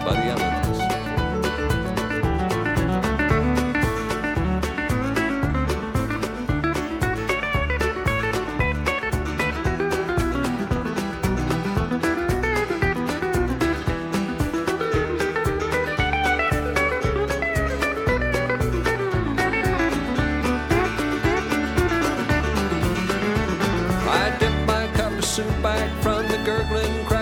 by the elements. I dipped my cup of soup back from the gurgling crowd.